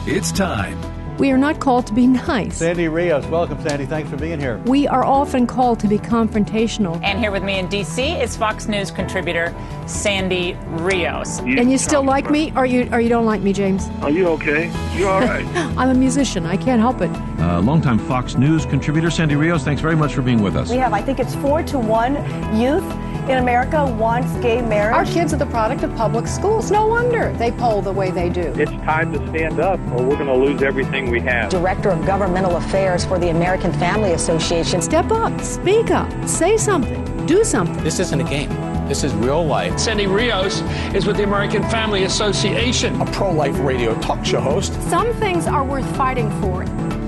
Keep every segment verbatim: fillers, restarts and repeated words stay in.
It's time. We are not called to be nice. Sandy Rios, welcome, Sandy. Thanks for being here. We are often called to be confrontational. And here with me in D C is Fox News contributor Sandy Rios. You and you still like me, or you or you don't like me, James? Are you okay? You all right? I'm a musician. I can't help it. Uh, longtime Fox News contributor Sandy Rios, thanks very much for being with us. We have, I think it's four to one youth in America wants gay marriage. Our kids are the product of public schools. No wonder they poll the way they do. It's time to stand up or we're going to lose everything we have. Director of Governmental Affairs for the American Family Association. Step up, speak up, say something, do something. This isn't a game. This is real life. Sandy Rios is with the American Family Association. A pro-life radio talk show host. Some things are worth fighting for.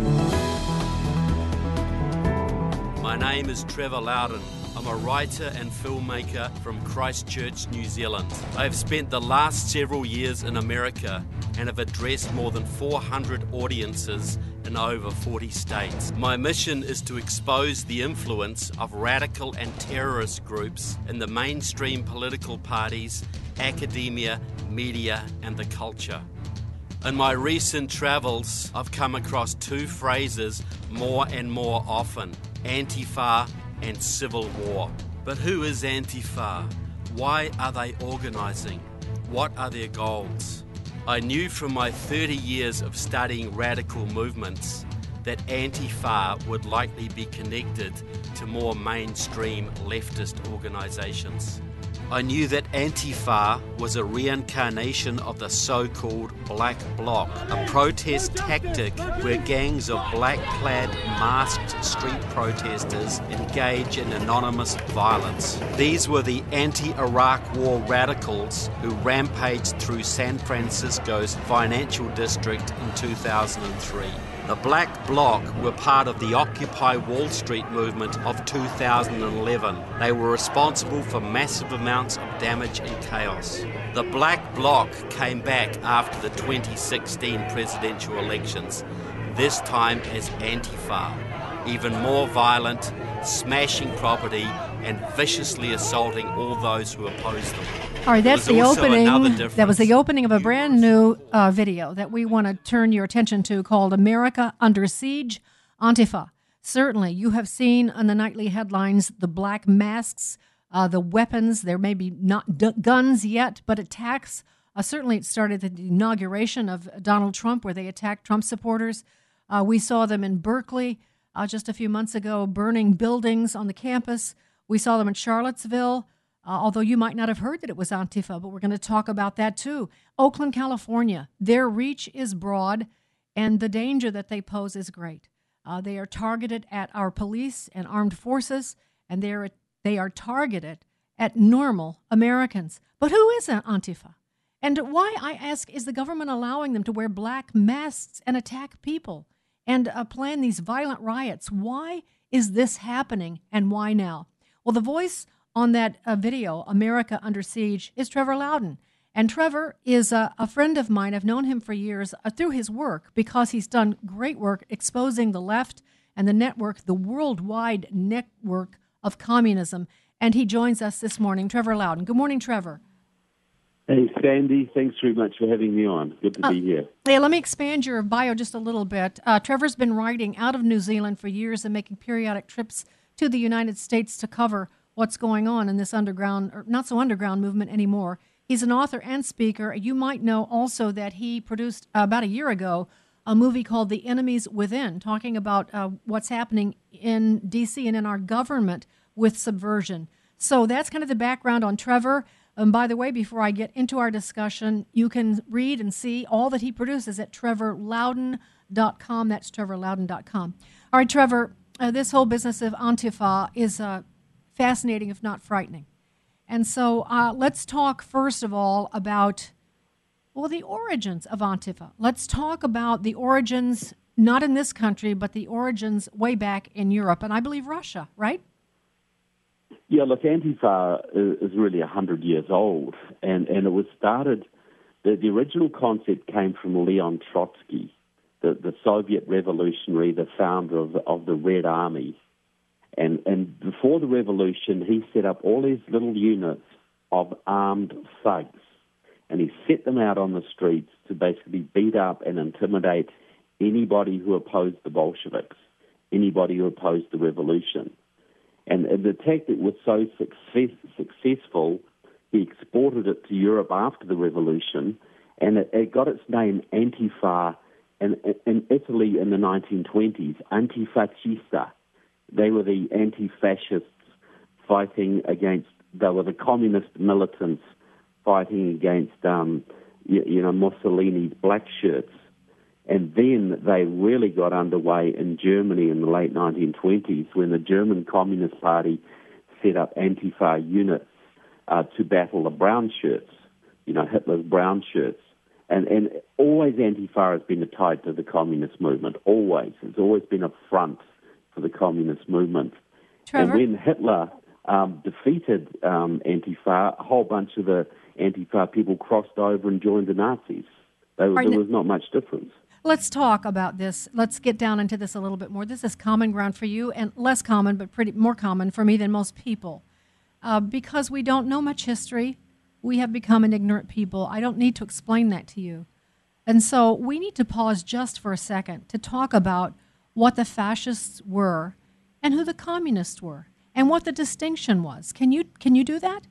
My name is Trevor Loudon. I'm a writer and filmmaker from Christchurch, New Zealand. I have spent the last several years in America and have addressed more than four hundred audiences in over forty states. My mission is to expose the influence of radical and terrorist groups in the mainstream political parties, academia, media, and the culture. In my recent travels, I've come across two phrases more and more often: Antifa and civil war. But who is Antifa? Why are they organising? What are their goals? I knew from my thirty years of studying radical movements that Antifa would likely be connected to more mainstream leftist organisations. I knew that Antifa was a reincarnation of the so-called Black Bloc, a protest tactic where gangs of black-clad, masked street protesters engage in anonymous violence. These were the anti-Iraq war radicals who rampaged through San Francisco's financial district in two thousand three. The Black Bloc were part of the Occupy Wall Street movement of two thousand eleven. They were responsible for massive amounts of damage and chaos. The Black Bloc came back after the twenty sixteen presidential elections, this time as Antifa, even more violent, smashing property and viciously assaulting all those who oppose them. All right, that's the opening. That was the opening of a brand new uh, video that we want to turn your attention to called America Under Siege, Antifa. Certainly, you have seen on the nightly headlines the black masks, uh, the weapons. There may be not d- guns yet, but attacks. Uh, certainly, it started at the inauguration of Donald Trump, where they attacked Trump supporters. Uh, we saw them in Berkeley uh, just a few months ago, burning buildings on the campus. We saw them in Charlottesville. Uh, although you might not have heard that it was Antifa, but we're going to talk about that too. Oakland, California, their reach is broad, and the danger that they pose is great. Uh, they are targeted at our police and armed forces, and they are, they are targeted at normal Americans. But who is Antifa? And why, I ask, is the government allowing them to wear black masks and attack people and uh, plan these violent riots? Why is this happening, and why now? Well, the voice on that uh, video, America Under Siege, is Trevor Loudon. And Trevor is uh, a friend of mine. I've known him for years uh, through his work because he's done great work exposing the left and the network, the worldwide network of communism. And he joins us this morning, Trevor Loudon. Good morning, Trevor. Hey, Sandy. Thanks very much for having me on. Good to uh, be here. Hey, let me expand your bio just a little bit. Uh, Trevor's been writing out of New Zealand for years and making periodic trips to the United States to cover what's going on in this underground, or not so underground movement anymore. He's an author and speaker. You might know also that he produced uh, about a year ago a movie called The Enemies Within, talking about uh, what's happening in D C and in our government with subversion. So that's kind of the background on Trevor. And um, by the way, before I get into our discussion, you can read and see all that he produces at trevor loudon dot com. That's trevor loudon dot com. All right, Trevor, uh, this whole business of Antifa is uh, fascinating, if not frightening. And so uh, let's talk, first of all, about, well, the origins of Antifa. Let's talk about the origins, not in this country, but the origins way back in Europe, and I believe Russia, right? Yeah, look, Antifa is really one hundred years old, and, and it was started, the, the original concept came from Leon Trotsky, the, the Soviet revolutionary, the founder of, of the Red Army. And, and before the revolution, he set up all these little units of armed thugs. and he set them out on the streets to basically beat up and intimidate anybody who opposed the Bolsheviks, anybody who opposed the revolution. And, and the tactic was so success, successful, he exported it to Europe after the revolution, and it, it got its name Antifa in, in Italy in the nineteen twenties, Antifascista. They were the anti-fascists fighting against, they were the communist militants fighting against, um, you, you know, Mussolini's black shirts. And then they really got underway in Germany in the late nineteen twenties when the German Communist Party set up Antifa units uh, to battle the brown shirts, you know, Hitler's brown shirts. And, and always Antifa has been tied to the communist movement, always. It's always been a front for the communist movement. Trevor? And when Hitler um, defeated um, Antifa, a whole bunch of the Antifa people crossed over and joined the Nazis. They, Right, there was not much difference. Let's talk about this. Let's get down into this a little bit more. This is common ground for you, and less common, but pretty more common for me than most people. Uh, because we don't know much history, we have become an ignorant people. I don't need to explain that to you. And so we need to pause just for a second to talk about what the fascists were and who the communists were and what the distinction was. Can you can you do that?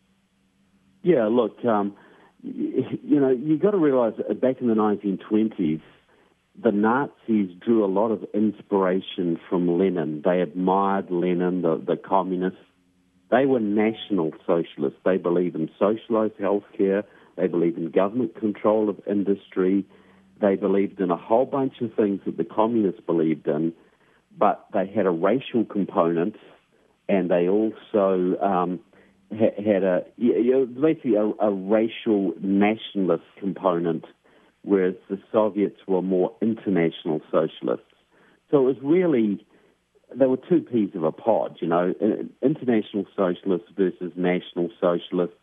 Yeah, look, um, you, you know, you've got to realize that back in the nineteen twenties, the Nazis drew a lot of inspiration from Lenin. They admired Lenin, the, the communists. They were national socialists. They believed in socialized healthcare. They believed in government control of industry. They believed in a whole bunch of things that the communists believed in, but they had a racial component, and they also um, ha- had a you know, basically a, a racial nationalist component, whereas the Soviets were more international socialists. So it was really, there were two peas of a pod, you know, international socialists versus national socialists.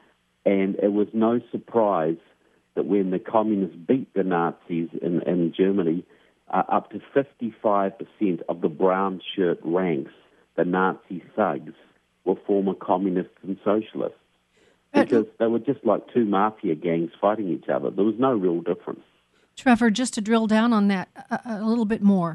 And it was no surprise that when the communists beat the Nazis in, in Germany, uh, up to fifty-five percent of the brown shirt ranks, the Nazi thugs, were former communists and socialists. Because they were just like two mafia gangs fighting each other. There was no real difference. Trevor, just to drill down on that a, a little bit more.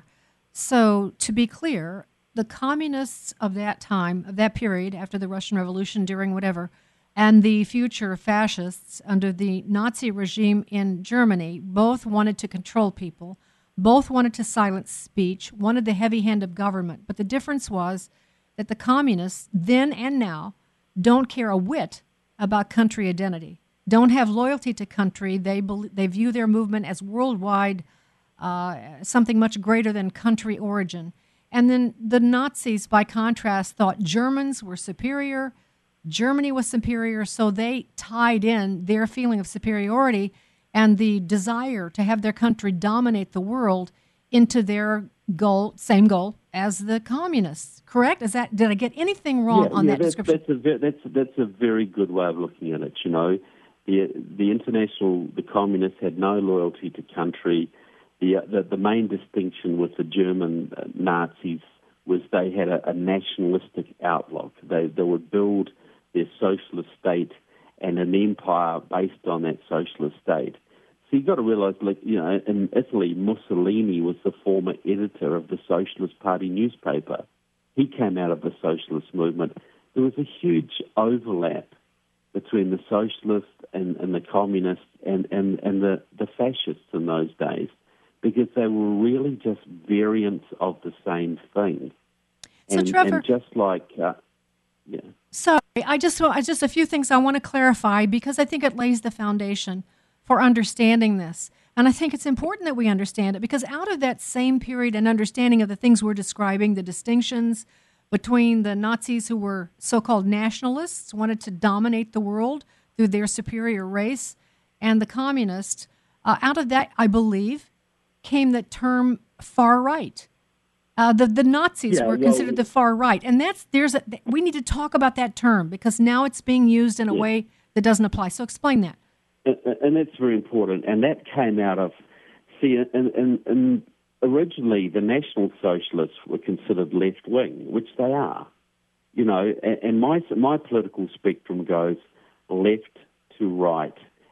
So, to be clear, the communists of that time, of that period, after the Russian Revolution, during whatever, and the future fascists under the Nazi regime in Germany, both wanted to control people, both wanted to silence speech, wanted the heavy hand of government. But the difference was that the communists, then and now, don't care a whit about country identity, don't have loyalty to country. They be, they view their movement as worldwide, uh, something much greater than country origin. And then the Nazis, by contrast, thought Germans were superior, Germany was superior, so they tied in their feeling of superiority and the desire to have their country dominate the world into their goal, same goal as the communists. Correct? Is that, did I get anything wrong yeah, on yeah, that that's, description? That's a, that's, that's a very good way of looking at it, you know. The, the international, the communists had no loyalty to country. The, the, the main distinction with the German uh, Nazis was they had a, a nationalistic outlook. They, they would build their socialist state and an empire based on that socialist state. So you've got to realize, like, you know, in Italy, Mussolini was the former editor of the Socialist Party newspaper. He came out of the socialist movement. There was a huge overlap between the socialists and, and the communists and, and, and the, the fascists in those days, because they were really just variants of the same thing. So, and, Trevor, and just like, uh, yeah. Sorry, I just I just a few things I want to clarify because I think it lays the foundation for understanding this. And I think it's important that we understand it because out of that same period and understanding of the things we're describing, the distinctions between the Nazis who were so-called nationalists, wanted to dominate the world through their superior race, and the communists, uh, out of that, I believe, came the term far right. Uh, the the Nazis yeah, were well, considered the far right, and that's there's a, we need to talk about that term because now it's being used in a yeah. way that doesn't apply. So explain that. And, and that's very important, and that came out of see, and, and, and originally the National Socialists were considered left wing, which they are, you know, and, and my my political spectrum goes left to right,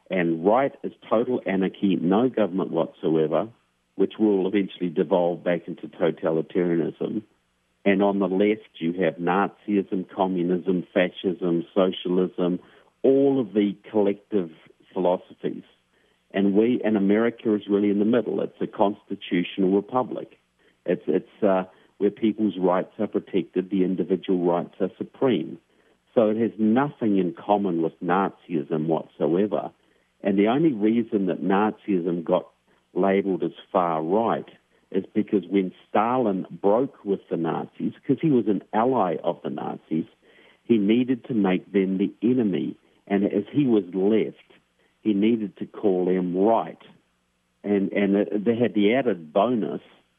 And right is total anarchy, no government whatsoever, which will eventually devolve back into totalitarianism. And on the left, you have Nazism, communism, fascism, socialism, all of the collective philosophies. And we, and America is really in the middle. It's a constitutional republic. It's, it's uh, where people's rights are protected, the individual rights are supreme. So it has nothing in common with Nazism whatsoever. And the only reason that Nazism got labeled as far right is because when Stalin broke with the Nazis, because he was an ally of the Nazis, he needed to make them the enemy. And as he was left, he needed to call them right. And and they had the added bonus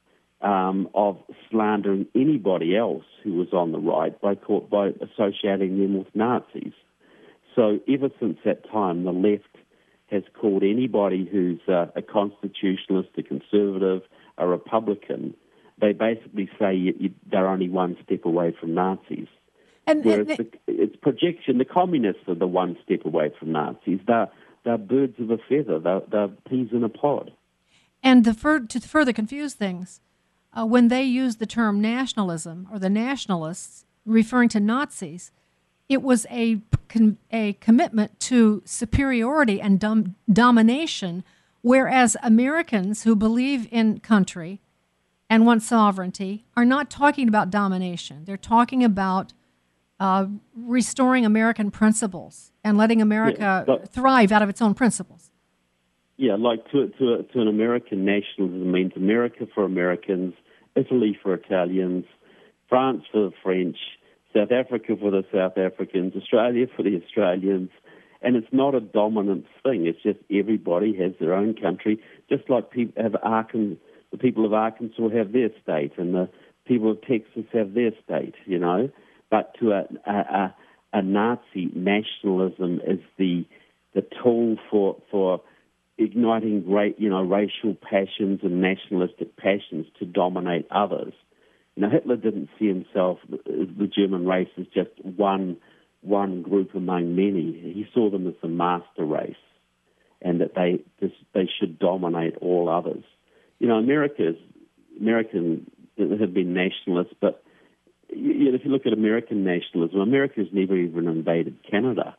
um, of slandering anybody else who was on the right by, by associating them with Nazis. So ever since that time, the left has called anybody who's uh, a constitutionalist, a conservative, a Republican, they basically say you, you, they're only one step away from Nazis. And, Whereas and the, it's projection. The communists are the one step away from Nazis. They're, they're birds of a feather. They're, they're peas in a pod. And the fur- to further confuse things, uh, when they use the term nationalism or the nationalists referring to Nazis, it was a con- a commitment to superiority and dom- domination, whereas Americans who believe in country and want sovereignty are not talking about domination. They're talking about uh, restoring American principles and letting America Yeah, but- thrive out of its own principles. Yeah, like to, to, to an American nationalism means America for Americans, Italy for Italians, France for the French, South Africa for the South Africans, Australia for the Australians, and it's not a dominant thing. It's just everybody has their own country, just like people have Arkan, the people of Arkansas have their state, and the people of Texas have their state, you know. But to a, a, a, a Nazi, nationalism is the the tool for for igniting great, you know, racial passions and nationalistic passions to dominate others. Now, Hitler didn't see himself, the German race, as just one one group among many. He saw them as the master race, and that they just, they should dominate all others. You know, America's American have been nationalists, but you know, if you look at American nationalism, America's never even invaded Canada.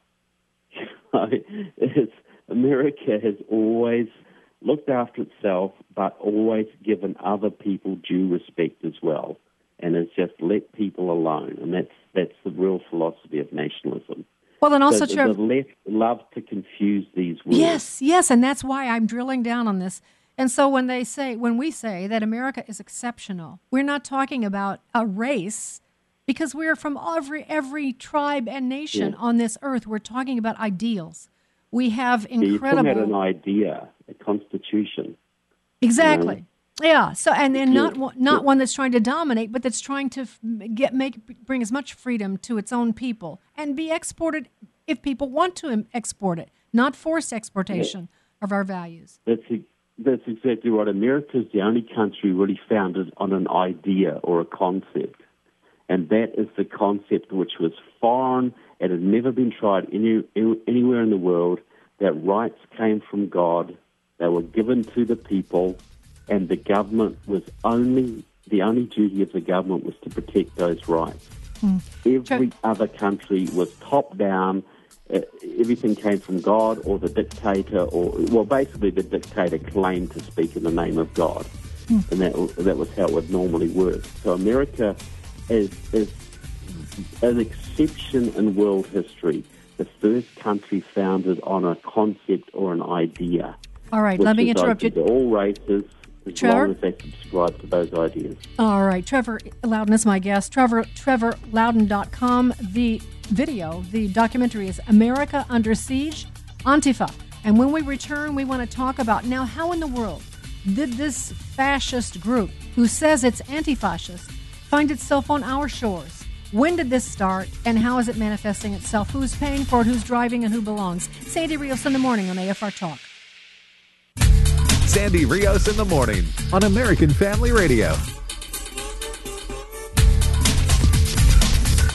it's, America has always looked after itself, but always given other people due respect as well. And it's just let people alone, and that's that's the real philosophy of nationalism. Well, and also, the, Trev- the left love to confuse these words. Yes, yes, and that's why I'm drilling down on this. And so when they say, when we say that America is exceptional, we're not talking about a race, because we're from every every tribe and nation Yeah. on this earth. We're talking about ideals. We have Yeah, you're talking incredible. about an idea, a constitution. Exactly. You know? Yeah. So, and then not Yeah. one- not Yeah. one that's trying to dominate, but that's trying to f- get make bring as much freedom to its own people and be exported if people want to im- export it, not forced exportation of our values. That's e- that's exactly right. America is the only country really founded on an idea or a concept, and that is the concept which was foreign and had never been tried any, anywhere in the world. That rights came from God, they were given to the people, and the government was only the only duty of the government was to protect those rights. Mm. Every other country was top down. Uh, everything came from God or the dictator, or well, basically the dictator claimed to speak in the name of God, Mm. and that that was how it would normally work. So America is is an exception in world history. The first country founded on a concept or an idea. All right, which let me is interrupt open you. to all races, as Trevor? long as they subscribe to those ideas. All right, Trevor Loudon is my guest. Trevor, trevor loudon dot com. The video, the documentary is America Under Siege, Antifa. And when we return, we want to talk about now how in the world did this fascist group, who says it's anti-fascist, find itself on our shores? When did this start, and how is it manifesting itself? Who's paying for it, who's driving, and who belongs? Sandy Rios in the morning on A F R Talk. Sandy Rios in the morning on American Family Radio.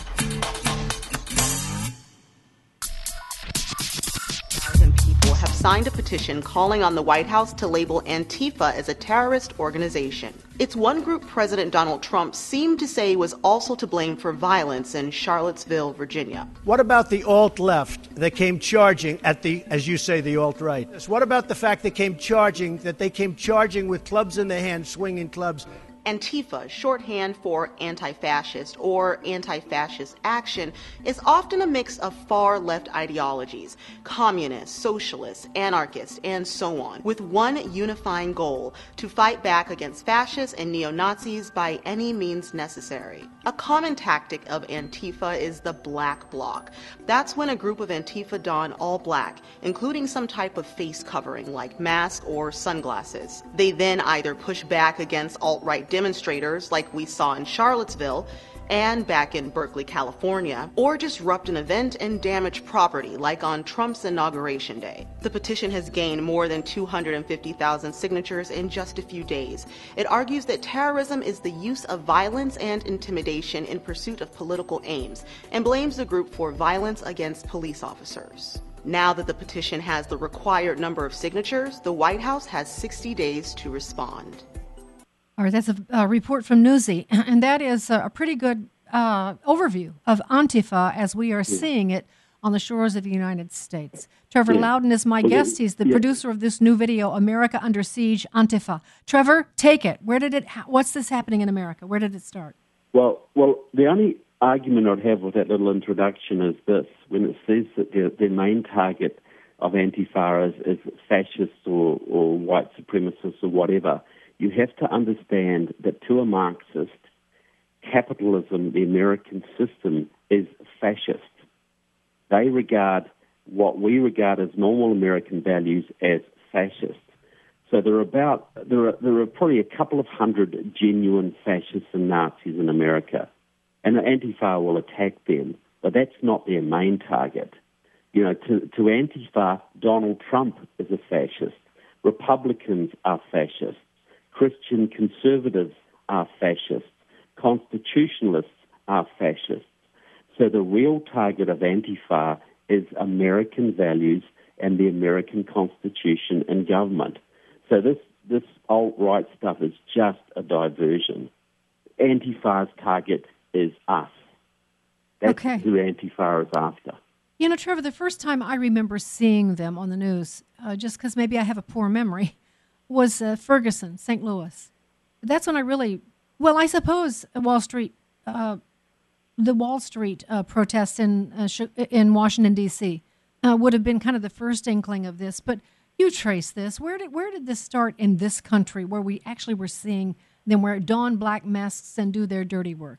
People have signed a petition calling on the White House to label Antifa as a terrorist organization. It's one group President Donald Trump seemed to say was also to blame for violence in Charlottesville, Virginia. What about the alt-left that came charging at the, as you say, the alt-right? What about the fact they came charging, that they came charging with clubs in their hands, swinging clubs? Antifa, shorthand for anti-fascist or anti-fascist action, is often a mix of far-left ideologies, communists, socialists, anarchists, and so on, with one unifying goal: to fight back against fascists and neo-Nazis by any means necessary. A common tactic of Antifa is the black bloc. That's when a group of Antifa don all black, including some type of face covering like mask or sunglasses. They then either push back against alt-right demonstrators like we saw in Charlottesville and back in Berkeley, California, or disrupt an event and damage property like on Trump's inauguration day. The petition has gained more than two hundred fifty thousand signatures in just a few days. It argues that terrorism is the use of violence and intimidation in pursuit of political aims, and blames the group for violence against police officers. Now that the petition has the required number of signatures, the White House has sixty days to respond. All right, that's a, a report from Newsy, and that is a pretty good uh, overview of Antifa as we are seeing it on the shores of the United States. Trevor yeah. Loudon is my well, guest. He's the yeah. producer of this new video, America Under Siege, Antifa. Trevor, take it. Where did it? Ha- what's this happening in America? Where did it start? Well, well, the only argument I'd have with that little introduction is this: when it says that their, their main target of Antifa is, is fascists or, or white supremacists or whatever, you have to understand that to a Marxist, capitalism, the American system, is fascist. They regard what we regard as normal American values as fascist. So there are about there are there are probably a couple of hundred genuine fascists and Nazis in America, and the Antifa will attack them, but that's not their main target. You know, to, to Antifa, Donald Trump is a fascist. Republicans are fascists. Christian conservatives are fascists. Constitutionalists are fascists. So the real target of Antifa is American values and the American Constitution and government. So this, this alt-right stuff is just a diversion. Antifa's target is us. That's okay. who Antifa is after. You know, Trevor, the first time I remember seeing them on the news, uh, just because maybe I have a poor memory, was uh, Ferguson, Saint Louis. That's when I really, well, I suppose Wall Street, uh, the Wall Street uh, protests in uh, in Washington, D C uh, would have been kind of the first inkling of this. But you trace this. Where did where did this start in this country, where we actually were seeing them wear don black masks and do their dirty work?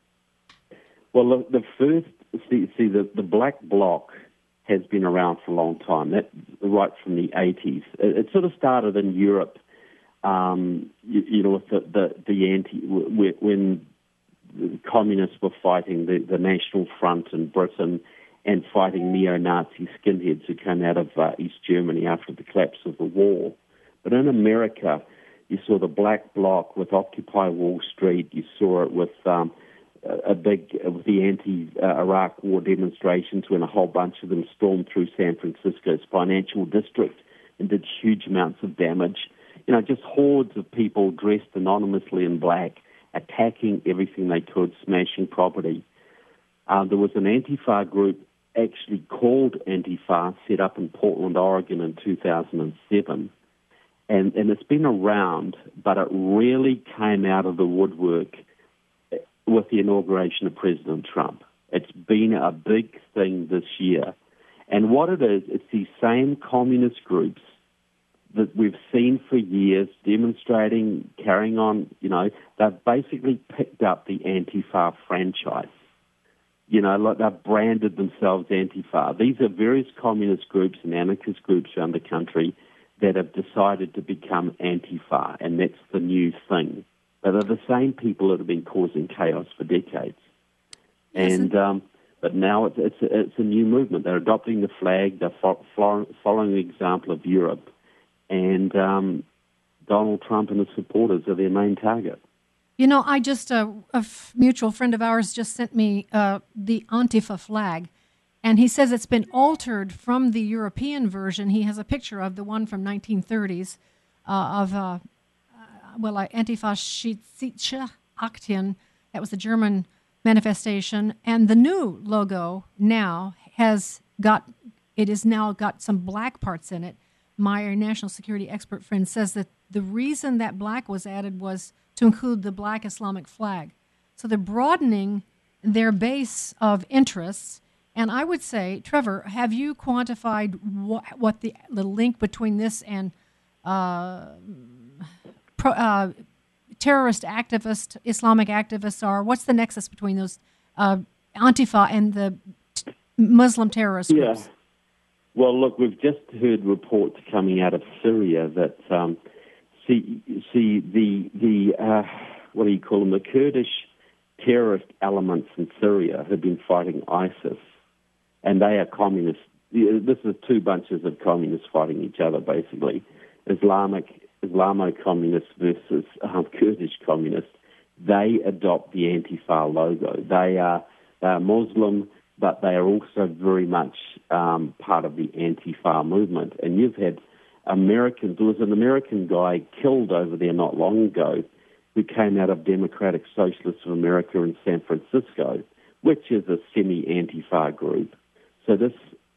Well, the, the first, see, see the, the black bloc has been around for a long time, that right from the eighties. It, it sort of started in Europe, um, you, you know, with the, the, the anti, when the communists were fighting the, the National Front in Britain and fighting neo-Nazi skinheads who came out of uh, East Germany after the collapse of the wall. But in America, you saw the black bloc with Occupy Wall Street. You saw it with um, a big, with the anti-Iraq war demonstrations when a whole bunch of them stormed through San Francisco's financial district and did huge amounts of damage. You know, just hordes of people dressed anonymously in black, attacking everything they could, smashing property. Uh, there was an Antifa group actually called Antifa, set up in Portland, Oregon in two thousand seven. And, and it's been around, but it really came out of the woodwork with the inauguration of President Trump. It's been a big thing this year. And what it is, it's these same communist groups that we've seen for years demonstrating, carrying on, you know, they've basically picked up the Antifa franchise. You know, like they've branded themselves Antifa. These are various communist groups and anarchist groups around the country that have decided to become Antifa, and that's the new thing. But they're the same people that have been causing chaos for decades. And um, but now it's it's a, it's a new movement. They're adopting the flag. They're fo- following the example of Europe. And um, Donald Trump and his supporters are their main target. You know, I just, uh, a f- mutual friend of ours just sent me uh, the Antifa flag. And he says it's been altered from the European version. He has a picture of the one from nineteen thirties uh, of, uh, uh, well, uh, Antifaschistische Aktion. That was the German manifestation. And the new logo now has got, it has now got some black parts in it. My national security expert friend says that the reason that black was added was to include the black Islamic flag. So they're broadening their base of interests. And I would say, Trevor, have you quantified what, what the, the link between this and uh, pro, uh, terrorist activists, Islamic activists are? What's the nexus between those uh, Antifa and the t- Muslim terrorist groups? Yeah. Well, look, we've just heard reports coming out of Syria that, um, see, see the, the uh, what do you call them, the Kurdish terrorist elements in Syria have been fighting ISIS. And they are communists. This is two bunches of communists fighting each other, basically. Islamic, Islamo-communists versus um, Kurdish communists. They adopt the Antifa logo. They are, they are Muslim, but they are also very much um, part of the Antifa movement. And you've had Americans, there was an American guy killed over there not long ago who came out of Democratic Socialists of America in San Francisco, which is a semi-Antifa group. So this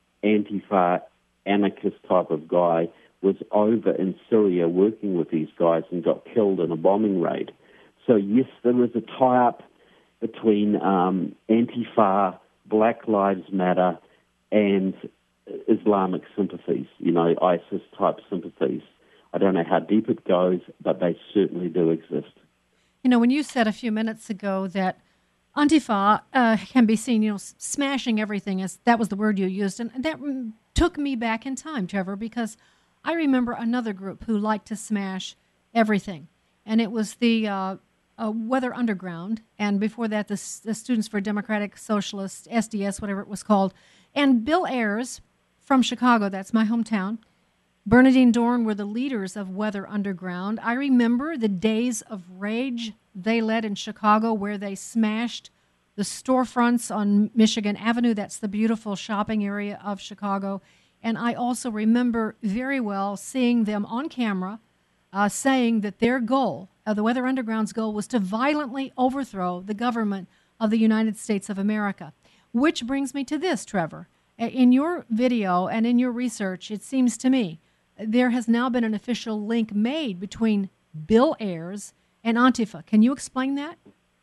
Antifa anarchist type of guy was over in Syria working with these guys and got killed in a bombing raid. So yes, there is a tie-up between um, Antifa, Black Lives Matter, and Islamic sympathies, you know, ISIS-type sympathies. I don't know how deep it goes, but they certainly do exist. You know, when you said a few minutes ago that Antifa uh, can be seen, you know, smashing everything, as that was the word you used, and that took me back in time, Trevor, because I remember another group who liked to smash everything, and it was the uh, uh, Weather Underground, and before that, the, the Students for Democratic Socialists, S D S, whatever it was called, and Bill Ayers from Chicago, that's my hometown, Bernadine Dorn were the leaders of Weather Underground. I remember the days of rage they led in Chicago where they smashed the storefronts on Michigan Avenue. That's the beautiful shopping area of Chicago. And I also remember very well seeing them on camera uh, saying that their goal, uh, the Weather Underground's goal, was to violently overthrow the government of the United States of America. Which brings me to this, Trevor. In your video and in your research, it seems to me there has now been an official link made between Bill Ayers and Antifa. Can you explain that?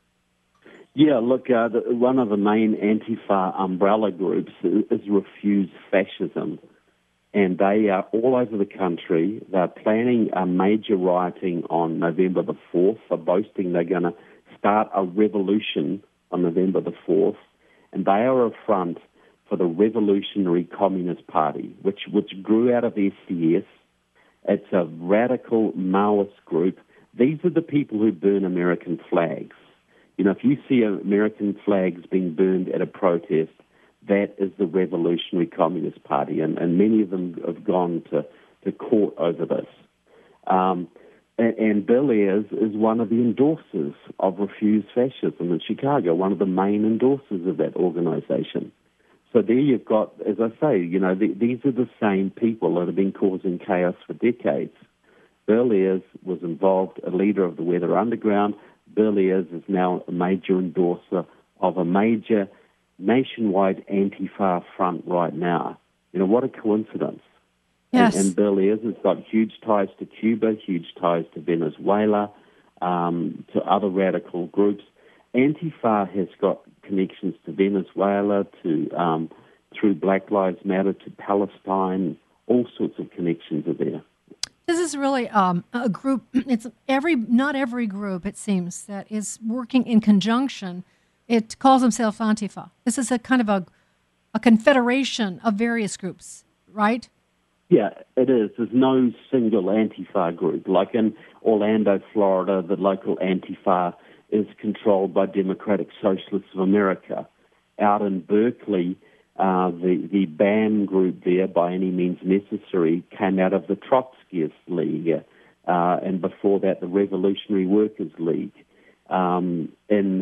Yeah, look, uh, the, one of the main Antifa umbrella groups is, is Refuse Fascism, and they are all over the country. They're planning a major rioting on November the fourth. They're boasting they're going to start a revolution on November the fourth, and they are a front for the Revolutionary Communist Party, which, which grew out of S D S. It's a radical Maoist group. These are the people who burn American flags. You know, if you see American flags being burned at a protest, that is the Revolutionary Communist Party, and, and many of them have gone to, to court over this. Um, and, and Bill Ayers is one of the endorsers of Refuse Fascism in Chicago, one of the main endorsers of that organization. So there you've got, as I say, you know, the, these are the same people that have been causing chaos for decades. Bill Ayers was involved, a leader of the Weather Underground. Bill Ayers is now a major endorser of a major nationwide Antifa front right now. You know, what a coincidence. Yes. And, and Bill Ayers has got huge ties to Cuba, huge ties to Venezuela, um, to other radical groups. Antifa has got connections to Venezuela, to um, through Black Lives Matter, to Palestine. All sorts of connections are there. This is really um, a group. It's every not every group, it seems, that is working in conjunction. It calls itself Antifa. This is a kind of a a confederation of various groups, right? Yeah, it is. There's no single Antifa group. Like in Orlando, Florida, the local Antifa is controlled by Democratic Socialists of America. Out in Berkeley, uh, the, the BAM group there, By Any Means Necessary, came out of the Trotskyist League, uh, and before that, the Revolutionary Workers League. Um, in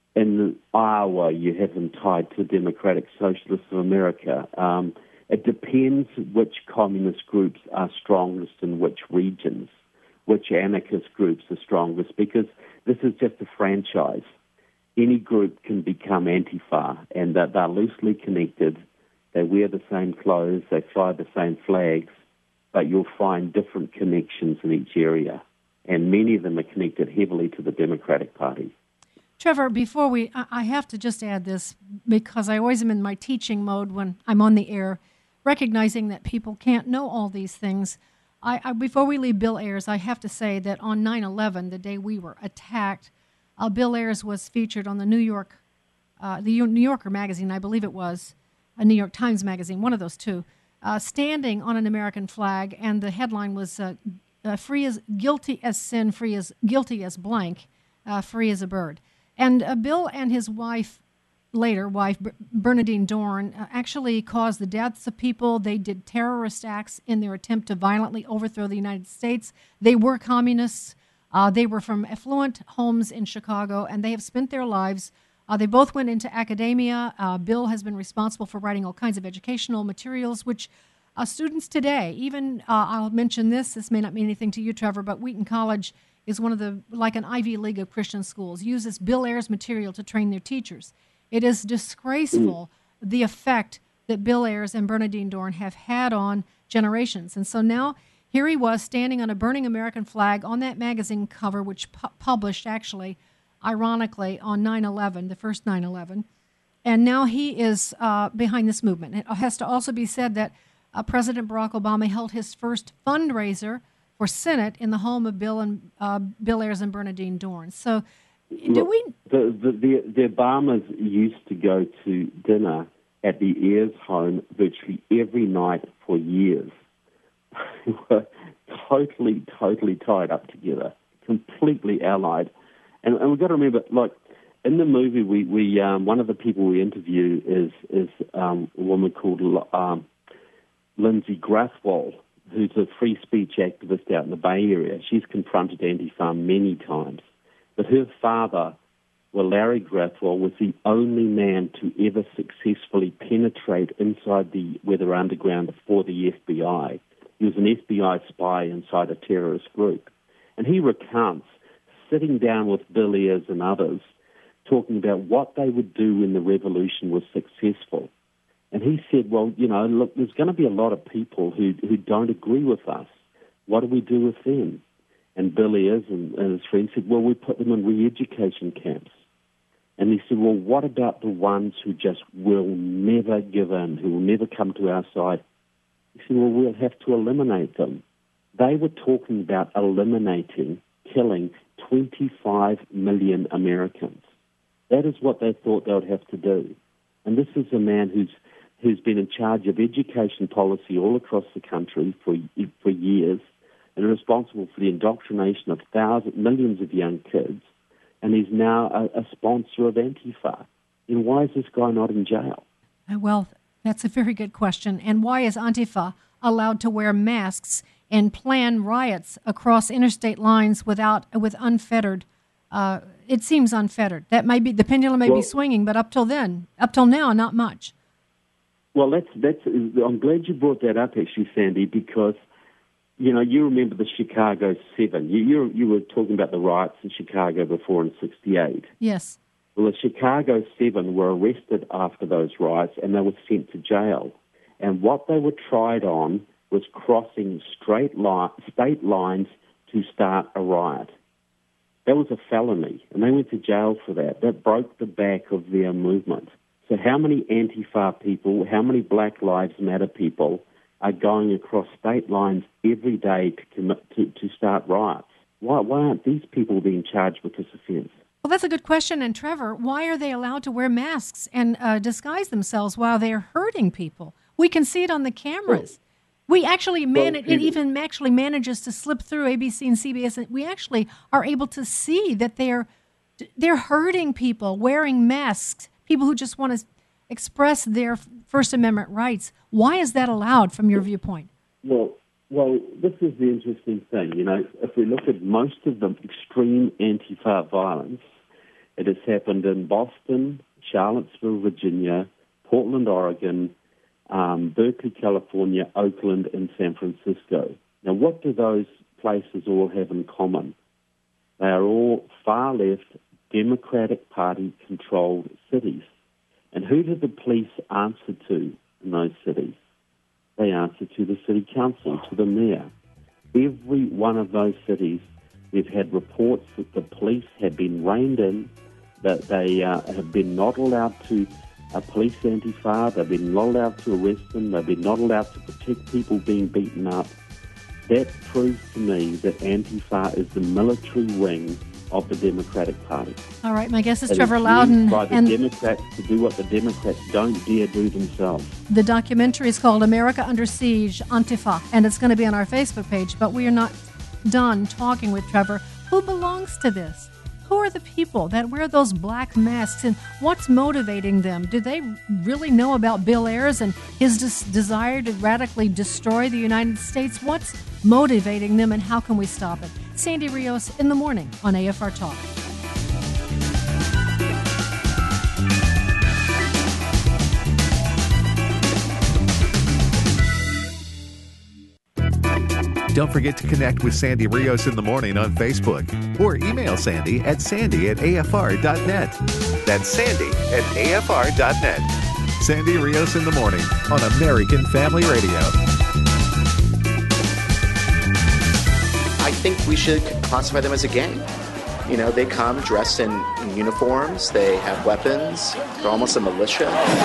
in Iowa, you have them tied to Democratic Socialists of America. Um, it depends which communist groups are strongest in which regions, which anarchist groups are strongest, because this is just a franchise. Any group can become Antifa, and that they're loosely connected. They wear the same clothes, they fly the same flags, but you'll find different connections in each area. And many of them are connected heavily to the Democratic Party. Trevor, before we, I have to just add this, because I always am in my teaching mode when I'm on the air, recognizing that people can't know all these things. I, I, before we leave Bill Ayers, I have to say that on nine eleven, the day we were attacked, uh, Bill Ayers was featured on the New York, uh, the New Yorker magazine, I believe it was, a New York Times magazine, one of those two, uh, standing on an American flag, and the headline was uh, uh, "Free as guilty as sin, free as guilty as blank, uh, free as a bird." And uh, Bill and his wife, later wife Bernadine Dorn, uh, actually caused the deaths of people. They did terrorist acts in their attempt to violently overthrow the United States. They were communists. Uh, they were from affluent homes in Chicago, and they have spent their lives. Uh, they both went into academia. Uh, Bill has been responsible for writing all kinds of educational materials, which uh, students today, even, uh, I'll mention this, this may not mean anything to you, Trevor, but Wheaton College is one of the, like an Ivy League of Christian schools, uses Bill Ayers material to train their teachers. It is disgraceful, mm. the effect that Bill Ayers and Bernadine Dorn have had on generations. And so now here he was standing on a burning American flag on that magazine cover, which pu- published actually, ironically, on nine eleven, the first nine eleven. And now he is uh, behind this movement. It has to also be said that uh, President Barack Obama held his first fundraiser for Senate in the home of Bill and uh, Bill Ayers and Bernadine Dorn. So do Look, we... The, the, the, the Obamas used to go to dinner at the Ayers home virtually every night for years. They were totally, totally tied up together, completely allied. And, and we've got to remember, like, in the movie, we, we um, one of the people we interview is is um, a woman called um, Lindsay Grathwohl, who's a free speech activist out in the Bay Area. She's confronted Antifa many times. But her father, well, Larry Grathwohl, was the only man to ever successfully penetrate inside the Weather Underground for the F B I. He was an F B I spy inside a terrorist group. And he recounts sitting down with Bill Ayers and others, talking about what they would do when the revolution was successful. And he said, well, you know, look, there's going to be a lot of people who who don't agree with us. What do we do with them? And Bill Ayers and, and his friends said, well, we put them in re-education camps. And he said, well, what about the ones who just will never give in, who will never come to our side? He said, well, we'll have to eliminate them. They were talking about eliminating, killing twenty-five million Americans. That is what they thought they would have to do. And this is a man who's who's been in charge of education policy all across the country for for years and responsible for the indoctrination of thousands, millions of young kids, and he's now a, a sponsor of Antifa. And why is this guy not in jail? Well, that's a very good question. And why is Antifa allowed to wear masks and plan riots across interstate lines without with unfettered? Uh, it seems unfettered. That may be the pendulum may well, be swinging, but up till then, up till now, not much. Well, that's that's. I'm glad you brought that up, actually, Sandy, because you know you remember the Chicago Seven. You you, you were talking about the riots in Chicago before in sixty-eight. Yes. Well, the Chicago Seven were arrested after those riots, and they were sent to jail. And what they were tried on was crossing straight line, state lines to start a riot. That was a felony, and they went to jail for that. That broke the back of their movement. So how many Antifa people, how many Black Lives Matter people are going across state lines every day to commit to, to start riots? Why, why aren't these people being charged with this offense? Well, that's a good question. And Trevor, why are they allowed to wear masks and uh, disguise themselves while they're hurting people? We can see it on the cameras. Well, We actually manage. Well, it even actually manages to slip through A B C and C B S. And we actually are able to see that they're they're hurting people wearing masks. People who just want to express their First Amendment rights. Why is that allowed from your viewpoint? Well, well, this is the interesting thing. You know, if we look at most of the extreme Antifa violence, It has happened in Boston, Charlottesville, Virginia, Portland, Oregon, um, Berkeley, California, Oakland, and San Francisco. Now, what do those places all have in common? They are all far-left, Democratic Party-controlled cities. And who do the police answer to in those cities? They answer to the city council, to the mayor. Every one of those cities, we've had reports that the police have been reined in, that they uh, have been not allowed to uh, police Antifa, they've been not allowed to arrest them, they've been not allowed to protect people being beaten up. That proves to me that Antifa is the military wing of the Democratic Party. All right, my guest is it Trevor is Loudon. By the and Democrats to do what the Democrats don't dare do themselves. The documentary is called America Under Siege, Antifa, and it's going to be on our Facebook page, but we are not done talking with Trevor. Who belongs to this? Who are the people that wear those black masks, and what's motivating them? Do they really know about Bill Ayers and his des- desire to radically destroy the United States? What's motivating them, and how can we stop it? Sandy Rios in the morning on A F R Talk. Don't forget to connect with Sandy Rios in the morning on Facebook or email Sandy at sandy at A F R dot net. That's Sandy at A F R dot net. Sandy Rios in the morning on American Family Radio. I think we should classify them as a gang. You know, they come dressed in, in uniforms, they have weapons, they're almost a militia.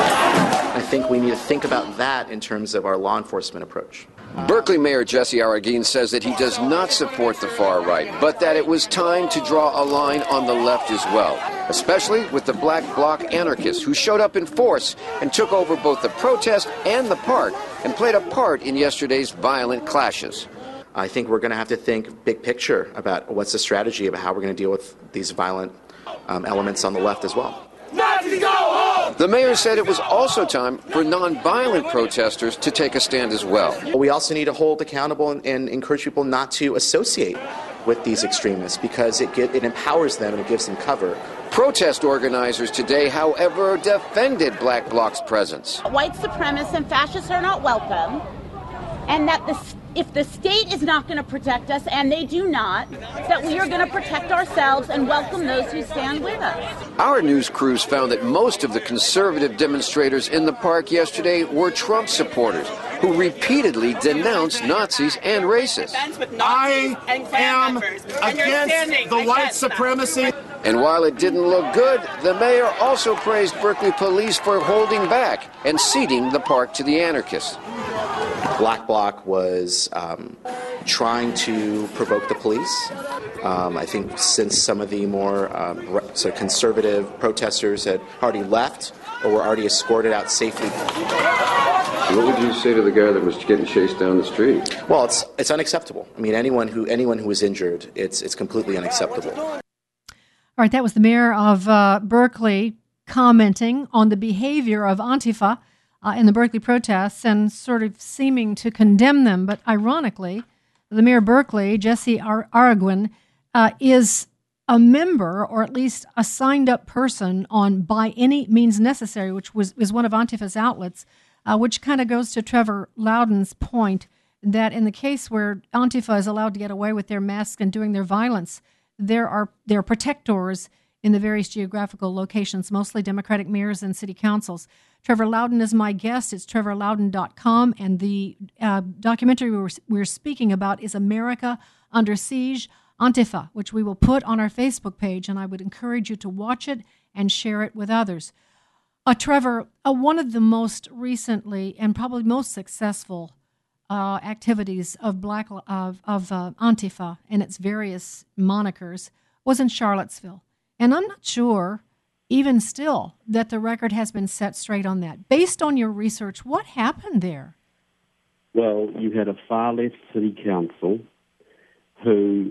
I think we need to think about that in terms of our law enforcement approach. Berkeley Mayor Jesse Arreguín says that he does not support the far right, but that it was time to draw a line on the left as well, especially with the Black Bloc anarchists who showed up in force and took over both the protest and the park and played a part in yesterday's violent clashes. I think we're going to have to think big picture about what's the strategy about how we're going to deal with these violent um, elements on the left as well. Nazis go home! The mayor said it was also time for nonviolent protesters to take a stand as well. We also need to hold accountable and, and encourage people not to associate with these extremists because it, get, it empowers them and it gives them cover. Protest organizers today, however, defended Black Bloc's presence. White supremacists and fascists are not welcome, and that the if the state is not going to protect us, and they do not, that we are going to protect ourselves and welcome those who stand with us. Our news crews found that most of the conservative demonstrators in the park yesterday were Trump supporters who repeatedly denounced Nazis and racists. I am against the white supremacy. And while it didn't look good, the mayor also praised Berkeley police for holding back and ceding the park to the anarchists. Black Bloc was um, trying to provoke the police. Um, I think since some of the more um, sort of conservative protesters had already left or were already escorted out safely. What would you say to the guy that was getting chased down the street? Well, it's it's unacceptable. I mean, anyone who anyone who was injured, it's it's completely unacceptable. All right, that was the mayor of uh, Berkeley commenting on the behavior of Antifa Uh, in the Berkeley protests and sort of seeming to condemn them. But ironically, the mayor of Berkeley, Jesse Ar- Arreguín, uh, is a member, or at least a signed-up person on By Any Means Necessary, which was is one of Antifa's outlets, uh, which kind of goes to Trevor Loudon's point that in the case where Antifa is allowed to get away with their masks and doing their violence, there are there are protectors in the various geographical locations, mostly Democratic mayors and city councils. Trevor Loudon is my guest. It's trevor loudon dot com, and the uh, documentary we were, we were speaking about is America Under Siege, Antifa, which we will put on our Facebook page, and I would encourage you to watch it and share it with others. Uh, Trevor, uh, one of the most recently and probably most successful uh, activities of Black of, of uh, Antifa and its various monikers was in Charlottesville. And I'm not sure, even still, that the record has been set straight on that. Based on your research, what happened there? Well, you had a far-left city council who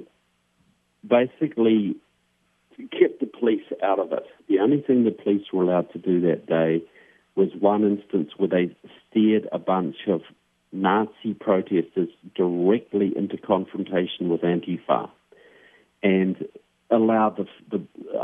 basically kept the police out of it. The only thing the police were allowed to do that day was one instance where they steered a bunch of Nazi protesters directly into confrontation with Antifa and allowed the, the, a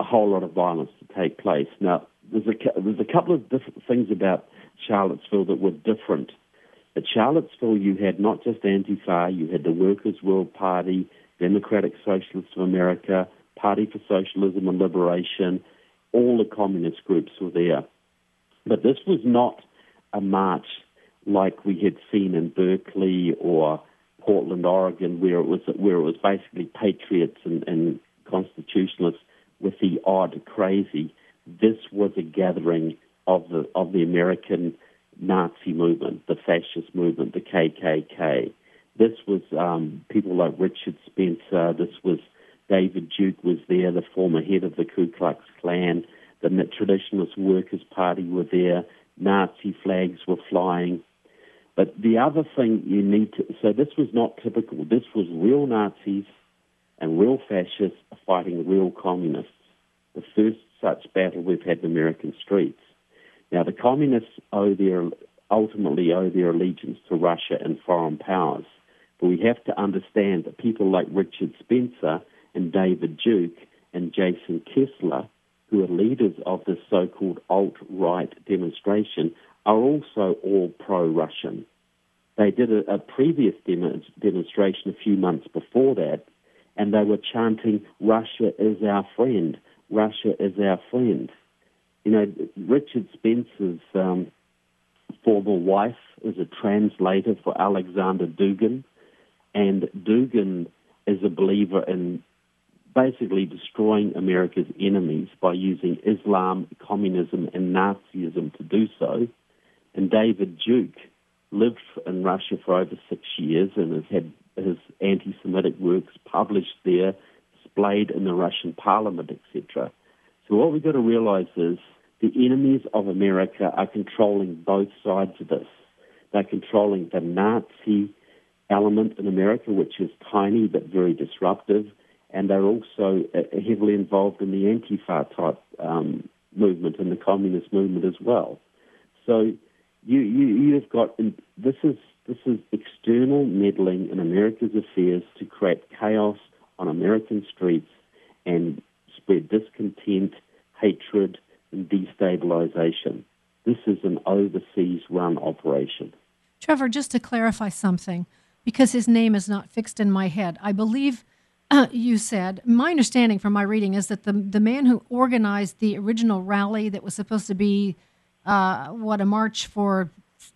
whole lot of violence to take place. Now, there's a, there's a couple of different things about Charlottesville that were different. At Charlottesville, you had not just Antifa, you had the Workers' World Party, Democratic Socialists of America, Party for Socialism and Liberation. All the communist groups were there. But this was not a march like we had seen in Berkeley or Portland, Oregon, where it was where it was basically patriots and, and constitutionalists with the odd crazy. This was a gathering of the of the American Nazi movement, the fascist movement, the K K K. This was um, people like Richard Spencer. This was David Duke was there, the former head of the Ku Klux Klan. The Traditionalist Workers' Party were there. Nazi flags were flying. But the other thing you need to... So this was not typical. This was real Nazis and real fascists fighting real communists. The first such battle we've had in American streets. Now, the communists owe their, ultimately owe their allegiance to Russia and foreign powers. But we have to understand that people like Richard Spencer and David Duke and Jason Kessler, who are leaders of this so-called alt-right demonstration, are also all pro-Russian. They did a, a previous dem- demonstration a few months before that, and they were chanting, "Russia is our friend, Russia is our friend." You know, Richard Spencer's um, former wife is a translator for Alexander Dugin, and Dugin is a believer in basically destroying America's enemies by using Islam, communism, and Nazism to do so. And David Duke lived in Russia for over six years and has had his anti-Semitic works published there, displayed in the Russian parliament, et cetera. So what we've got to realize is the enemies of America are controlling both sides of this. They're controlling the Nazi element in America, which is tiny but very disruptive, and they're also uh, heavily involved in the Antifa-type um, movement and the communist movement as well. So you, you, you've got, this is, this is external meddling in America's affairs to create chaos on American streets and spread discontent, hatred, and destabilization. This is an overseas-run operation. Trevor, just to clarify something, because his name is not fixed in my head, I believe uh, you said, my understanding from my reading is that the the man who organized the original rally that was supposed to be, uh, what, a march for,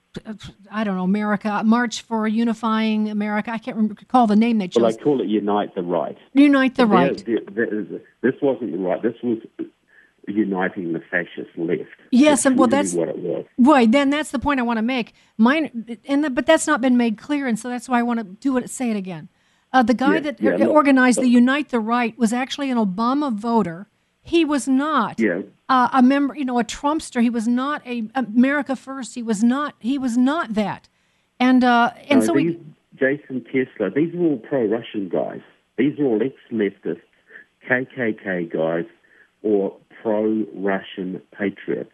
I don't know, America, March for Unifying America, I can't recall the name they chose. Well, they call it Unite the Right. Unite the Right. There, there, there is a, this wasn't the right, this was uniting the fascist left. Yes, that's and well, really that's what it was. Right. Then that's the point I want to make. Mine, and the, but that's not been made clear, and so that's why I want to do it. Say it again. Uh, the guy Yeah, that yeah, or- look, organized look. the Unite the Right was actually an Obama voter. He was not Yeah. uh, a member, you know, a Trumpster. He was not a America First. He was not. He was not that. And uh, and No, so these, we. Jason Kessler, these are all pro-Russian guys. These are all ex-leftists, K K K guys, or pro-Russian patriots.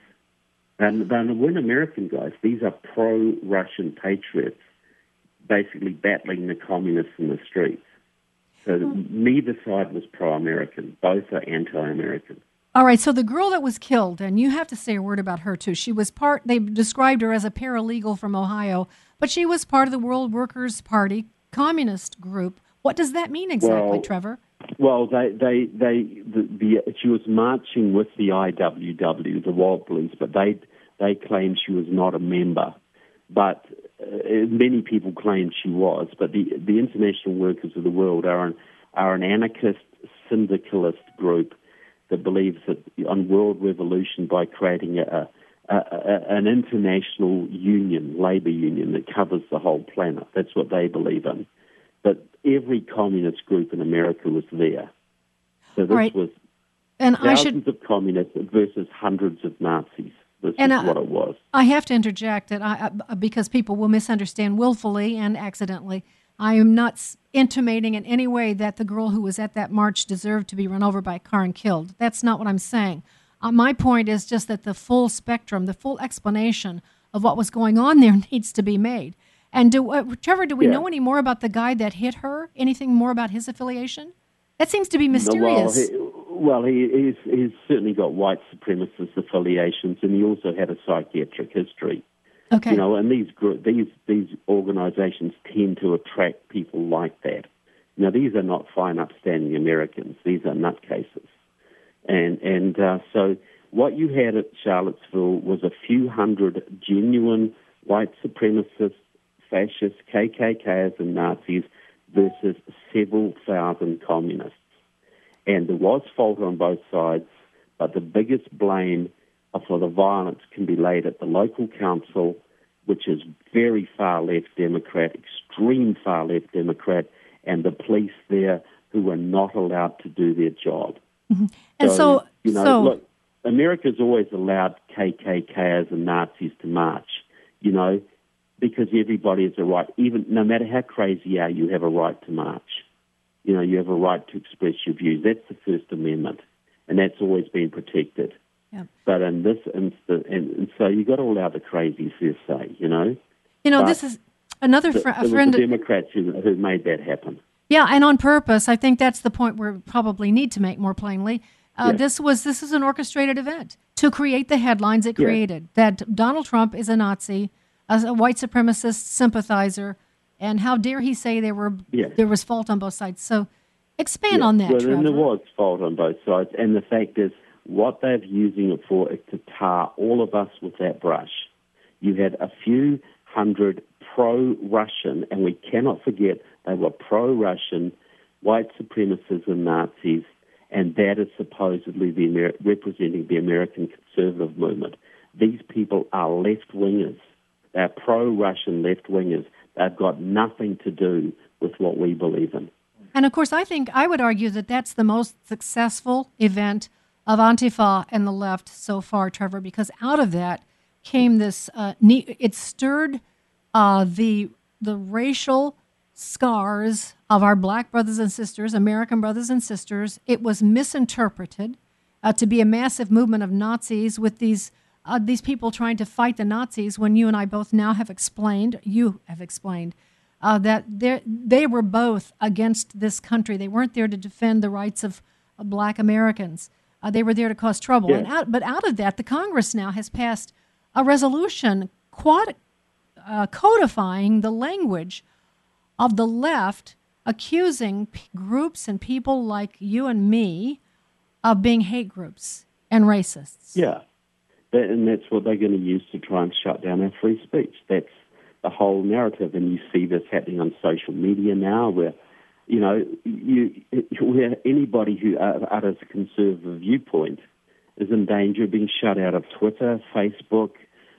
And they weren't American guys. These are pro-Russian patriots, basically battling the communists in the streets. So neither side was pro-American. Both are anti-American. All right, so the girl that was killed, and you have to say a word about her, too. She was part, they described her as a paralegal from Ohio, but she was part of the World Workers' Party communist group. What does that mean exactly, Well, Trevor? Well, they, they, they, the, the, she was marching with the I W W, the Wobblies, but they, they claimed she was not a member. But uh, many people claim she was. But the, the International Workers of the World are an, are an anarchist, syndicalist group that believes that on world revolution by creating a, a, a, an international union, labor union that covers the whole planet. That's what they believe in. But every communist group in America was there. So this right. was and thousands I should, of communists versus hundreds of Nazis. This and is I, what it was. I have to interject that I, I, because people will misunderstand willfully and accidentally. I am not s- intimating in any way that the girl who was at that march deserved to be run over by a car and killed. That's not what I'm saying. Uh, my point is just that the full spectrum, the full explanation of what was going on there needs to be made. And do, uh, Trevor, do we Yeah. know any more about the guy that hit her? Anything more about his affiliation? That seems to be mysterious. Well, he, Well, he, he's, he's certainly got white supremacist affiliations, and he also had a psychiatric history. Okay. You know, and these these these organizations tend to attract people like that. Now, these are not fine, upstanding Americans. These are nutcases. And and uh, so what you had at Charlottesville was a few hundred genuine white supremacists, fascists, K K Kers, and Nazis versus several thousand communists. And there was fault on both sides, but the biggest blame for the violence can be laid at the local council, which is very far-left Democrat, extreme far-left Democrat, and the police there who were not allowed to do their job. Mm-hmm. And so, so, you know, so look, America's always allowed K K Kers and Nazis to march, you know, because everybody has a right, even no matter how crazy you are, you have a right to march. You know, you have a right to express your views. That's the First Amendment, and that's always been protected. Yeah. But in this instance, and, and so you've got to allow the crazies to say, you know. You know, but this is another fr- the, a friend. The Democrats who, who made that happen. Yeah, and on purpose. I think that's the point we probably need to make more plainly. Uh, yes. This was this is an orchestrated event to create the headlines it created. Yes. That Donald Trump is a Nazi, a, a white supremacist sympathizer, and how dare he say there were yes. there was fault on both sides. So expand yes. on that, Well, Trevor. then there was fault on both sides, and the fact is, what they're using it for is to tar all of us with that brush. You had a few hundred pro-Russian, and we cannot forget they were pro-Russian, white supremacists and Nazis, and that is supposedly the Amer- representing the American conservative movement. These people are left-wingers. They're pro-Russian left-wingers. They've got nothing to do with what we believe in. And, of course, I think I would argue that that's the most successful event of Antifa and the left so far, Trevor, because out of that came this, uh, ne- it stirred uh, the the racial scars of our black brothers and sisters, American brothers and sisters. It was misinterpreted uh, to be a massive movement of Nazis with these uh, these people trying to fight the Nazis when you and I both now have explained, you have explained, uh, that they were both against this country. They weren't there to defend the rights of, of black Americans. Uh, they were there to cause trouble. Yeah. And out, but out of that, the Congress now has passed a resolution quad, uh, codifying the language of the left accusing p- groups and people like you and me of being hate groups and racists. Yeah, that, and that's what they're going to use to try and shut down our free speech. That's the whole narrative, and you see this happening on social media now where, you know, you, where anybody who utters a conservative viewpoint is in danger of being shut out of Twitter, Facebook.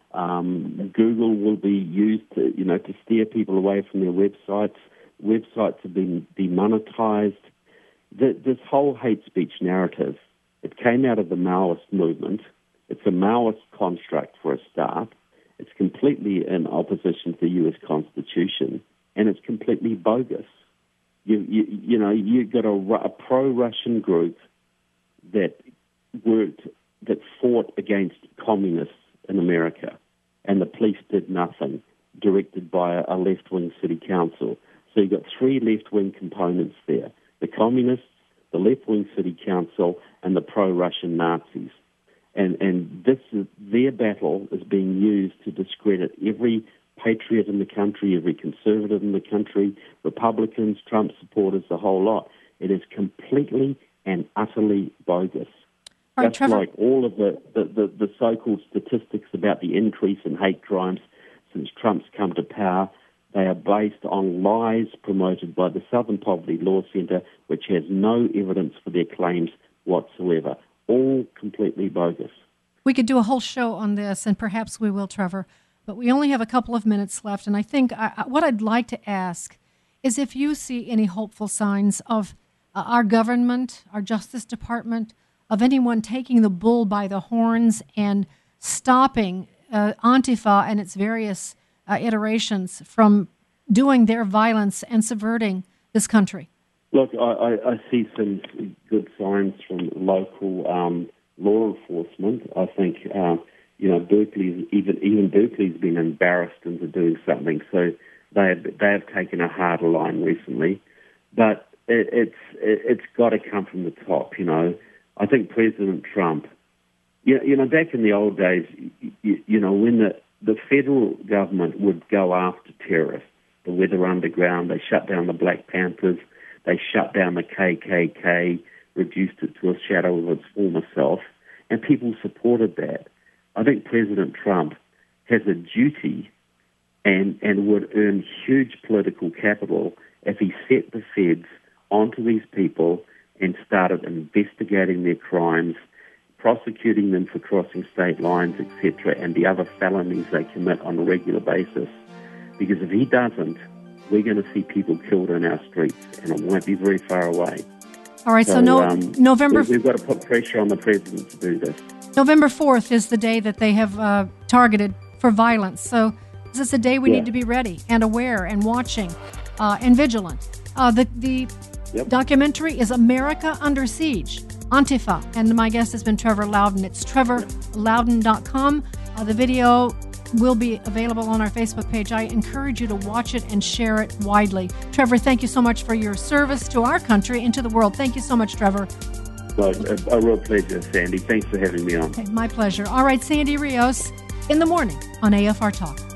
Um, Google will be used to, you know, to steer people away from their websites. Websites have been demonetized. The, this whole hate speech narrative, it came out of the Maoist movement. It's a Maoist construct for a start. It's completely in opposition to the U S Constitution, and it's completely bogus. You, you, you know, you've got a, a pro-Russian group that worked, that fought against communists in America, and the police did nothing, directed by a, a left-wing city council. So you've got three left-wing components there: the communists, the left-wing city council, and the pro-Russian Nazis. And and this is, their battle is being used to discredit every patriot in the country, every conservative in the country, Republicans, Trump supporters, the whole lot. It is completely and utterly bogus. All right, Just Trevor. like all of the, the, the, the so-called statistics about the increase in hate crimes since Trump's come to power, they are based on lies promoted by the Southern Poverty Law Center, which has no evidence for their claims whatsoever. All completely bogus. We could do a whole show on this, and perhaps we will, Trevor, but we only have a couple of minutes left, and I think I, what I'd like to ask is if you see any hopeful signs of uh, our government, our Justice Department, of anyone taking the bull by the horns and stopping uh, Antifa and its various uh, iterations from doing their violence and subverting this country. Look, I, I, I see some good signs from local um, law enforcement. I think, uh, you know, Berkeley, even even Berkeley's been embarrassed into doing something, so they have, they have taken a harder line recently. But it, it's it, it's got to come from the top, you know. I think President Trump, you, you know, back in the old days, you, you know, when the, the federal government would go after terrorists, the Weather Underground, they shut down the Black Panthers, they shut down the K K K, reduced it to a shadow of its former self, and people supported that. I think President Trump has a duty and, and would earn huge political capital if he set the feds onto these people and started investigating their crimes, prosecuting them for crossing state lines, et cetera, and the other felonies they commit on a regular basis. Because if he doesn't, we're going to see people killed in our streets, and it won't be very far away. All right, so, so no, um, November... We've got to put pressure on the president to do this. November fourth is the day that they have uh, targeted for violence. So this is a day we yeah. need to be ready and aware and watching uh, and vigilant. Uh, the the yep. documentary is America Under Siege, Antifa. And my guest has been Trevor Loudon. It's trevor loudon dot com. Uh, the video will be available on our Facebook page. I encourage you to watch it and share it widely. Trevor, thank you so much for your service to our country and to the world. Thank you so much, Trevor. Well, a, a real pleasure, Sandy. Thanks for having me on. Okay, my pleasure. All right, Sandy Rios in the morning on A F R Talk.